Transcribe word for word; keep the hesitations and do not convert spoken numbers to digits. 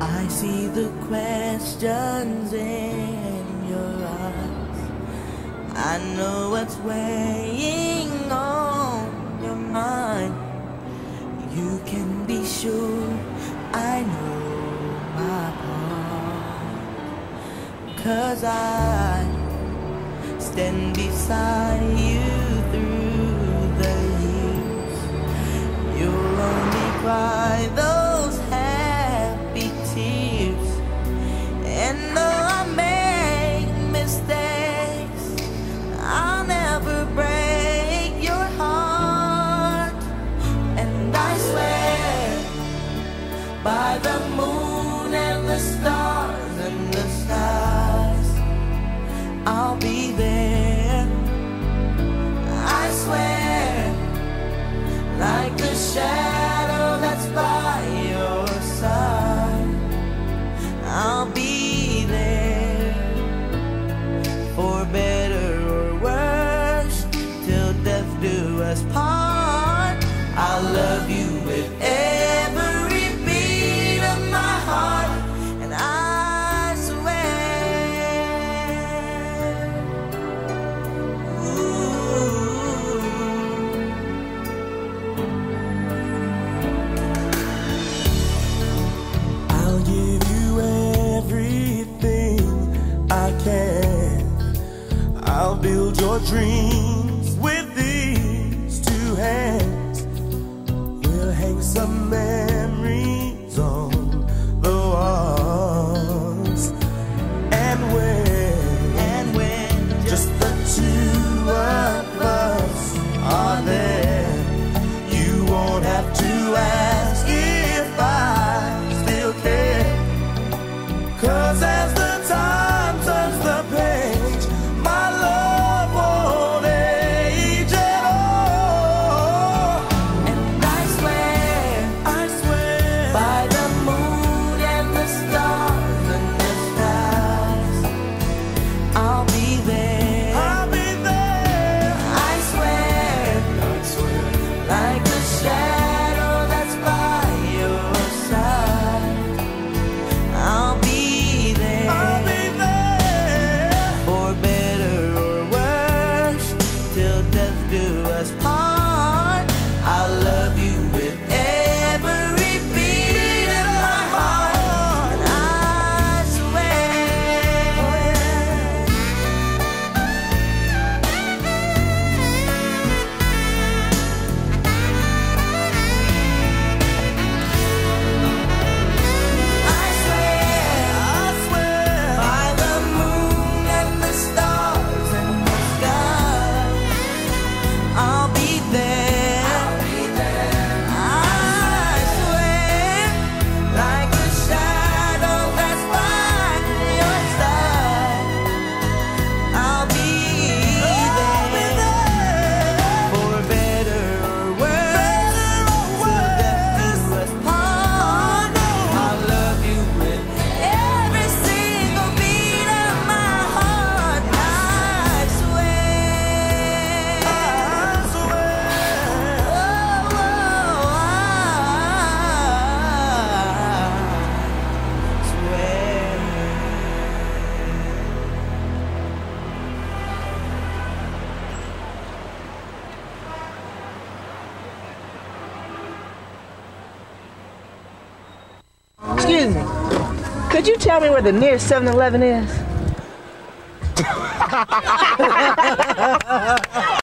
I see the questions in your eyes. I know what's weighing on your mind. You can be sure I know my part, 'cause I stand beside you through the years. You'll only cry those happy tears. And though I make mistakes, I'll never break your heart. And I swear by the moon and the stars and the skies, I'll be there. I swear, like the shadow that's by your side, I'll be there. For better or worse, till death do us part. I'll love you with every beat of my heart. And I swear, ooh, I'll give you everything I can. I'll build your dreams with these two hands. We'll hang some memories on the walls. And when, and when just the two of us are there, you won't have to ask if I still care. 'Cause as the time turns the page, my love won't age at all. And I swear, I swear, by the moon and the stars and the skies, I'll be there. I'll be there. I swear, I swear, like the shadow that's by your side, I'll be there. I'll be there. For better or worse, till death do us part. I'll love you with every beat of my heart. And I swear, I swear, I swear, by the moon and the stars and the skies, I'll be there. I'll be there. I swear, like a shadow that's by your side, I'll be there. For better or worse, till death do us part. I'll love you with every single beat of my heart. I swear, I swear, oh, oh, I swear. Excuse me. Could you tell me where the nearest seven eleven is?